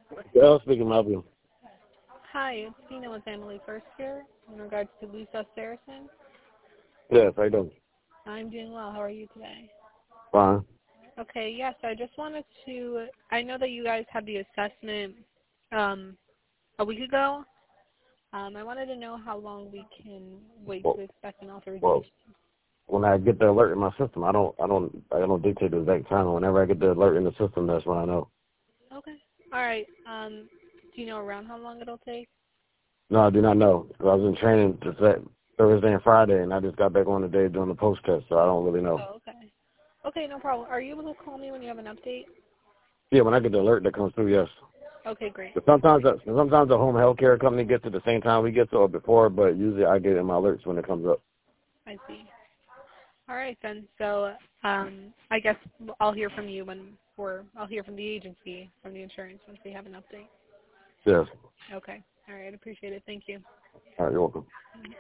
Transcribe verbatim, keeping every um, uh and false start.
Yeah, speaking of you. Hi, it's Tina with Family First here in regards to Lisa Saracen. Yes, I do. I'm doing well. How are you today? Fine. Okay, yes, I just wanted to, I know that you guys had the assessment um, a week ago. Um, I wanted to know how long we can wait Well, to expect an well, authorization. when I get the alert in my system, I don't, I don't, I don't dictate the exact time. Whenever I get the alert in the system, that's when I know. Okay. All right. Um, do you know around how long it'll take? No, I do not know. 'Cause I was in training to set Thursday and Friday, and I just got back on today doing the post test, so I don't really know. Oh, okay. Okay, no problem. Are you able to call me when you have an update? Yeah, when I get the alert that comes through, yes. Okay, great. But sometimes, the, sometimes the home health care company gets it the same time we get to or before, but usually I get it in my alerts when it comes up. I see. All right then. So um, I guess I'll hear from you when, or I'll hear from the agency, from the insurance once they have an update. Yes. Okay. All right. Appreciate it. Thank you. All right, you're welcome.